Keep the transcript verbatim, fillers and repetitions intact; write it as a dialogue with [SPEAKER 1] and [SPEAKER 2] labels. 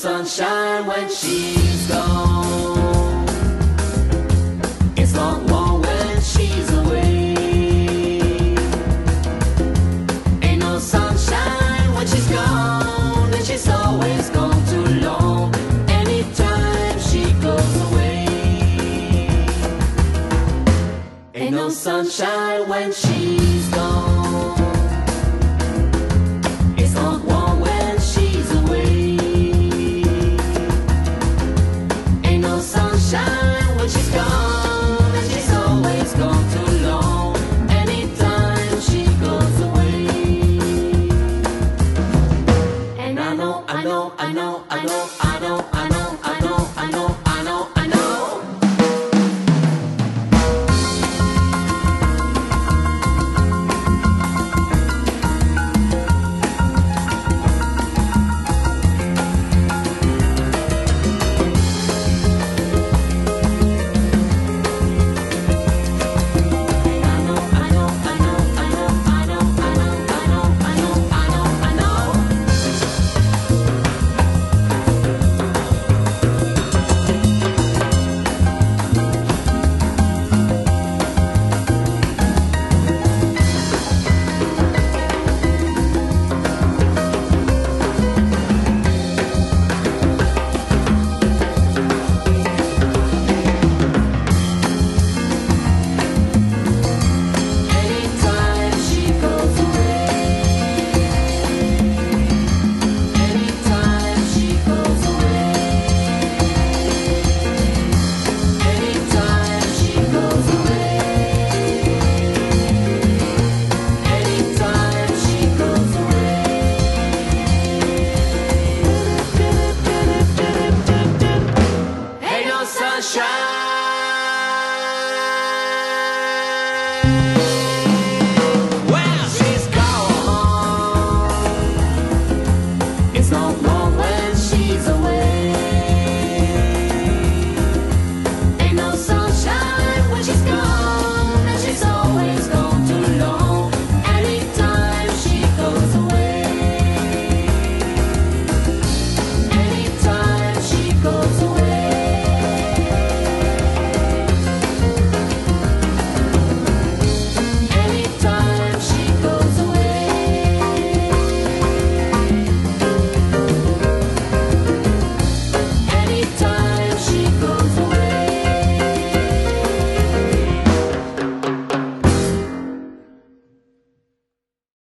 [SPEAKER 1] sunshine when she's gone. It's not warm when she's away. Ain't no sunshine when she's gone, and she's always gone too long. Anytime she goes away. Ain't no sunshine when she's gone. I know, I know, I know, I know, I know, I know, I know, I know, I know. Sunshine.